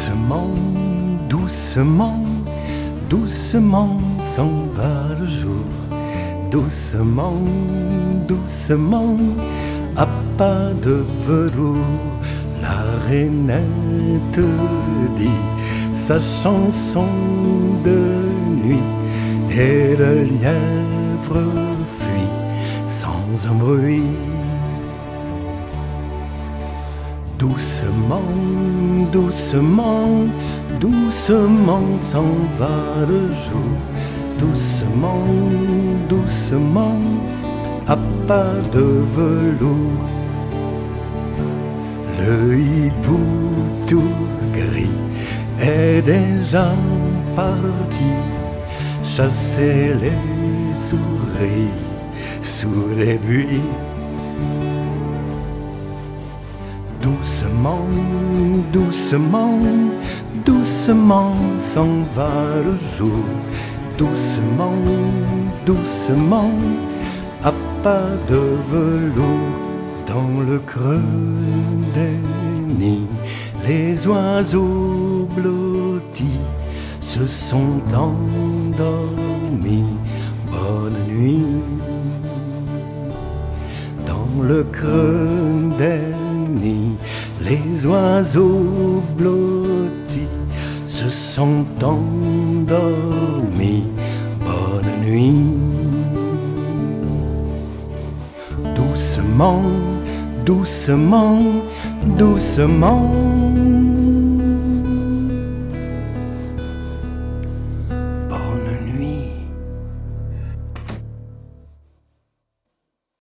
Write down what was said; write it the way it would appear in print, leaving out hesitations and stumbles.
Doucement, doucement, doucement s'en va le jour. Doucement, doucement, à pas de velours, la rainette dit sa chanson de nuit, et le lièvre fuit sans un bruit. Doucement, doucement, doucement s'en va le jour. Doucement, doucement, à pas de velours. Le hibou tout gris est déjà parti chasser les souris sous les buis. Doucement, doucement, doucement s'en va le jour. Doucement, doucement, à pas de velours. Dans le creux des nids, les oiseaux blottis se sont endormis. Bonne nuit. Dans le creux des nids, les oiseaux blottis se sont endormis. Bonne nuit. Doucement, doucement, doucement.